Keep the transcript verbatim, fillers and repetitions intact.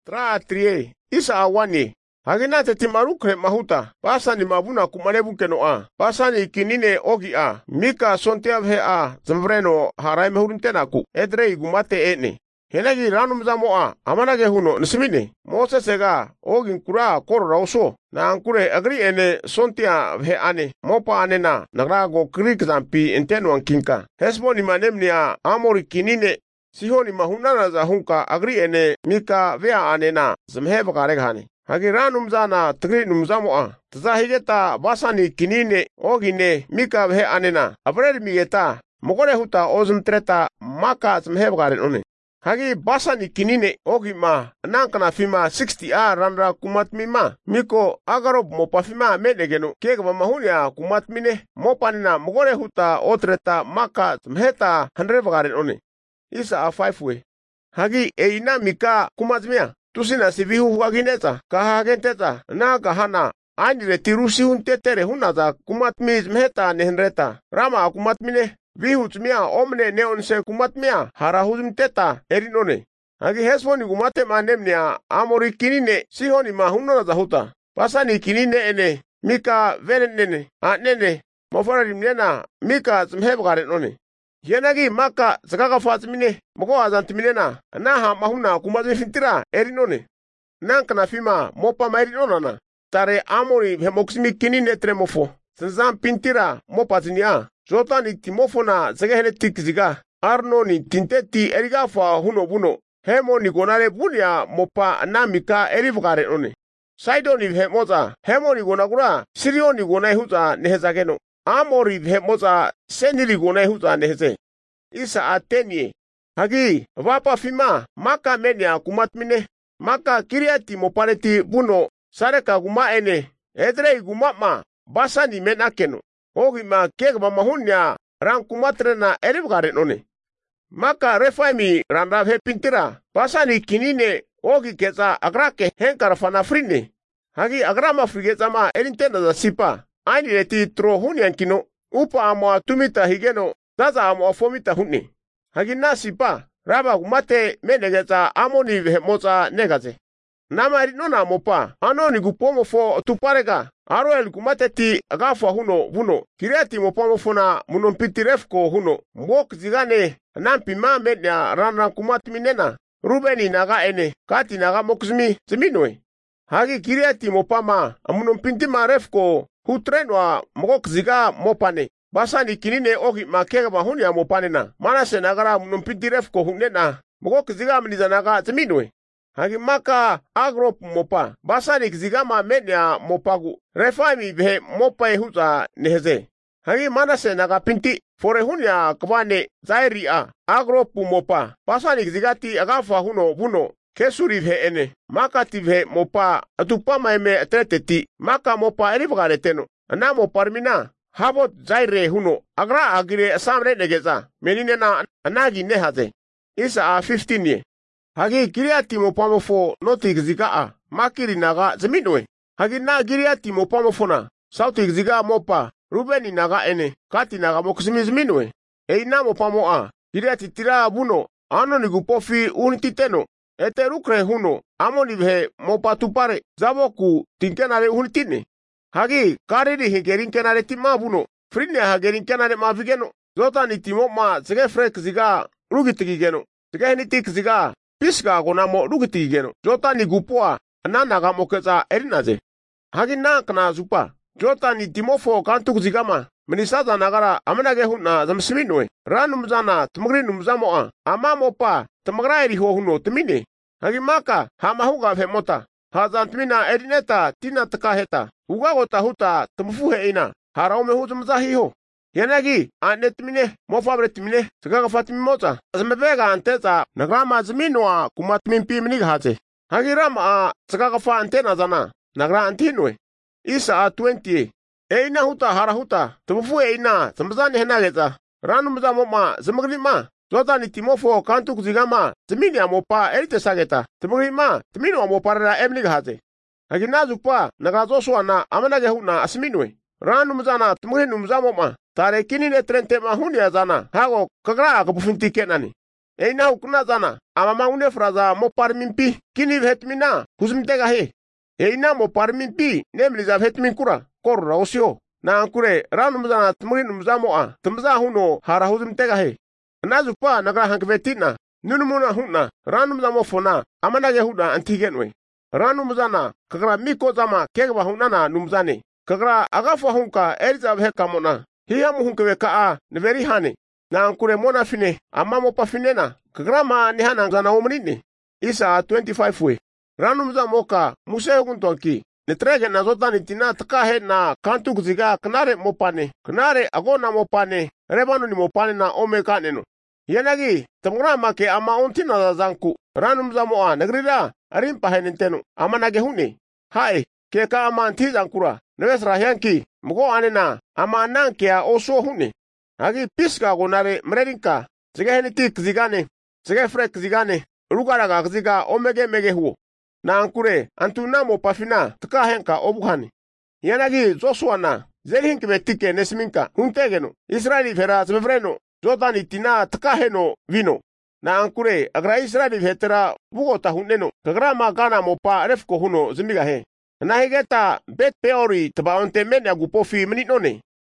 Tra trie, isa awani. Hagina te timarukre mahuta, pasa ni mabuna kumanebu keno a, pasa ni kinine ogi a, mika sontia vhe a, zamvreno harai mehuruntenaku, edre igumate ene. Henagi ranum zamo a, amanage huno, nisimine, mose sega, ogin kura koro rauso, na ankure agri ene sontia vhe ane, mopa ane na, nagrago krik zampi enteno ankinka. Hesbo ni manemni a, amori kinine, sihoni mahunana za hunka agri ene mika vea ane na, zamheba karegane. Hagi ranum zana tgri numzamo a, tazahigeta basani kinine ogine mika vhe ane na, abredi migeta, mogore huta ozum treta maka zamheba garen one. Hagi basani kinine ogi ma nankana fima sixty a randra kumatmima miko agarob mopafima medegeno kega mahunia kumatmine mopanina mogore huta otreta maka mheta one hundred bagaren one isa a five we hagi eina mika kumatmia tusina sivihu wagineta kahagenteta na kahana anire tirusi huntetere hunaza kumatmis mheta nehenreta rama kumatmine vihutmia omne neonse kumatmia harahuzum teta erinone hagi hesfoni kumate manemnia amori kinine sihoni mahunona zahuta pasani kinine ene mika venene anene mofarimnena mika zmhebgarenone yenagi maka zakaka fatmine moko azantminena naha mahuna kumatmi fintira erinone nankana fima mopa mairinona tare amori hemoksimi kinine tremofo sanzam pintira mopatnia Jota ni timofona zegehele tikziga. Arno ni tinteti erigafa huno buno. Hemo ni gonare bunia mopa namika erivgare one. Saido ni hemoza. Hemo ni gonagura. Sirio ni gonai huza nehezageno. Amori hemoza. Senili gonai huza neheze. Isa atenye. Hagi. Vapa fima. Maka menia kumatmine. Maka kiriati mopaleti buno. Sareka gumaene. Edrei gumama. Basa ni menakeno. Ogi ma keg ba mahunya ran kumatre na erib garen one. Maka refaimi randa he pintira. Pasani kinine ogi keza agrake henkar fana frine. Hagi agrama frigeza ma erintenda za sipa. Aini leti tro hunyan kino. Upa amo tumita higeno. Zaza amo fomita hunni. Hagi na sipa. Raba kumate menegeza amoni he moza negaze. Nama erinona mopa. Ano ni gupomo fo tuparega. Aroel kumateti agafa huno buno. Kiriati mopomo fona munompitirefko huno. Mwok zigane nampi ma medya ranran kumatminena. Rubeni naga ene. Kati naga mokzmi ziminwe. Hagi kiriati mopama munompintima refko hutrenwa mwok ziga mopane. Basani kinine ogi makega mahuni ya mopane na. Manase nagara munompitirefko hunena. Mwok ziga mniza naga ziminwe. Hagi maka agrop mopa. Basani kizigama menya mopagu. Refaimi behe mopa ehuza neheze. Hagi manase naga pinti. Fore hunya kabane zairi a. Agrop mopa. Basani kizigati agafa huno buno. Kesuri behe ene. Maka ti behe mopa. Atupama eme atreteti. Maka mopa erivagare teno. Na moparmina. Habot zaire huno. Agra agire asamre negeza. Menine na anagi nehaze. Isa a fifteen ye. Hagi kiriati mopamo fo noti gziga a makiri naga zeminwe. Hagi na kiriati mopamo fona sauti gziga mopa rubeni naga ene kati naga mokusimi zeminwe. Eina mopamo a kiriati tira buno ano ni gupofi unititeno ete rukre huno amo ni behe mopa tupare zaboku tinkenare unitine. Hagi kariri higerinkenare tima buno frine hagerinkenare mavigeno zota ni timo ma zege frek ziga rugitigigeno zege nitik ziga Piska gona mo lugiti geno. Jota ni gupoa. Ananaga mokeza erinaze. Hagi na kana zupa. Jota ni timofo kantuk zigama. Menisaza nagara amenage huna zamsiminwe. Ranum zana tumgri numzamo a. Amamo pa. Tamagra eri ho huno temine. Hagi maka. Hamahuga femota. Hazantmina erineta tina takaheta. Ugagota huta tumufuhe ina. Haraume huzumzahiho. Yanagi, anetmine, mofabretmine, sagaga fatmimota. Azmebega anteza, nagrama zminwa kumatmimpi mnighate. Hagiram a sagaga fa antena zana, nagra antinwe. Isa a twenty. Eina huta harahuta, tumufu eina, zamzani henageta. Ranum zamoma, zamagrima. Zota ni timofo kantuk zigama, zmini amopa erite sageta. Tumugrima, tmino amoparera emnighate. Haginazu pa, nagazoswana, amanage huna asminwe. Ranum zana, tumugrinu mzamoma. Tare kinine trente mahuni ya zana. Hago kagra akapufinti kenani. Eina hukuna zana. Amama une fraza mo par mimpi. Kini vetmina. Huzmtega he. Eina mo par mimpi. Nemliza vetmin kura. Korra osio. Na ankure ranum zana tmurin mzamo a. Tumza huno hara huzmtega he. Nazupa nagra hankvetina. Nunumuna huna. Ranum zamo fona. Amanage huda antigenwe. Ranum zana. Kagra miko zama kegwa hunana numzane. Kagra agafa hunka eriza vheka mona. Hiya muhunkewe kaa neveri hane. Na ankure mona fine. Amamo pa finena. Kagra ma nihana zana omrine. Isa twenty-five we. Ranum zamo ka muse hukuntonki. Netrege na zotani tina takahe na kantu kuziga knare mopane. Knare agona mopane. Rebanu ni mopane na omeka neno. Yanagi, tamgrama ke ama ontina za zanku. Ranum zamoa nagrida arimpa henenteno. Ama nagehune. Hai, ke ka ama anti zankura. Neves rahyanki, mgo anena. Ama nanke a oso hune. Agi piska gonare mredinka. Zige heniti kzigane. Zige fre kzigane. Rugaraga kziga omege mege huo. Na ankure antunamo pafina tkahenka obuhani. Yanagi zoswana. Zelihinki betike nesminka. Huntegeno. Israeli fera zmevreno. Zotani tina tkaheno vino. Na ankure agra Israeli vetera bugota huneno. Kagrama gana mopa refko huno zimiga he. Na higeta bet peori taba onte menya gupofi minitone.